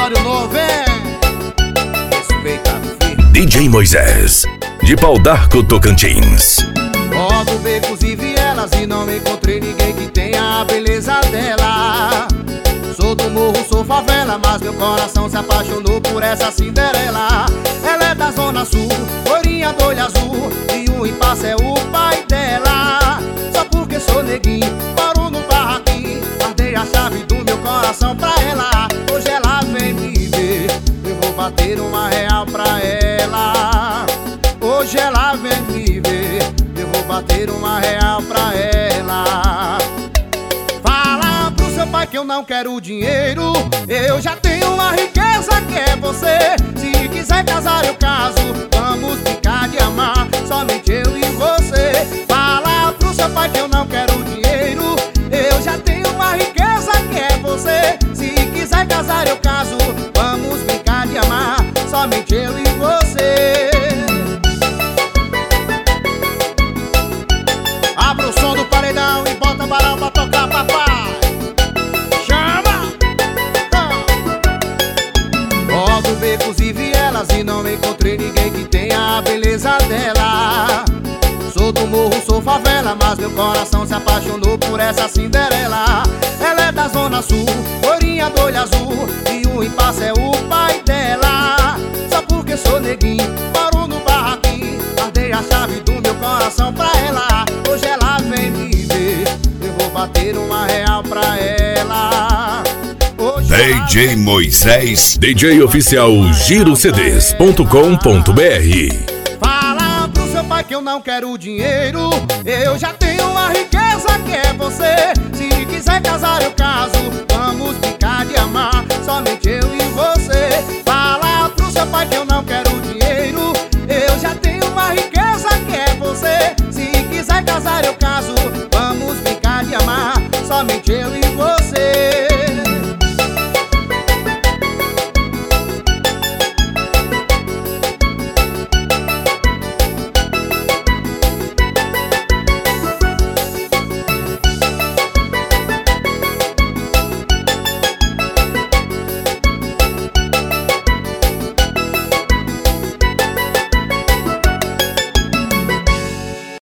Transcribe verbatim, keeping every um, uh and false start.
repertório novo, é? Respeita, filho. D J Moisés, de Pau d'Arco, Tocantins. Rodo becos e vielas e não encontrei ninguém que tenha a beleza dela. Sou do morro, sou favela, mas meu coração se apaixonou por essa Cinderela. Ela é da zona sul, loirinha do olho azul, e o impasse é o pai dela. Só porque sou neguinho, moro no barraquinho, guardei a chave do meu coração pra ela. Hoje ela vem me ver, eu vou bater uma real pra ela. Hoje ela vem me ver, eu vou bater uma real pra ela. Fala pro seu pai que eu não quero dinheiro, eu já tenho uma riqueza que é você. Se quiser casar eu caso, vamos ficar de amar, somente eu e você. Fala pro seu pai que eu não quero dinheiro, eu já tenho uma riqueza que é você. Se quiser casar eu caso, vamos ficar de amar, somente eu e você. Abre o som do paredão e bota barão pra tocar, papai. Chama! Rodo becos e vielas e não encontrei ninguém que tenha a beleza dela. Sou do morro, sou favela, mas meu coração se apaixonou por essa Cinderela. Ela é da zona sul, loirinha do olho azul, e o impasse é o pai dela. Só porque sou neguinho, moro no barraquinho, guardei a chave do meu coração pra ela. Hoje ela vem me ver, eu vou bater uma real pra ela. Hoje D J Moisés, D J oficial giro c d s ponto com ponto b r. Fala pro seu pai que eu não quero dinheiro, eu já tenho uma riqueza que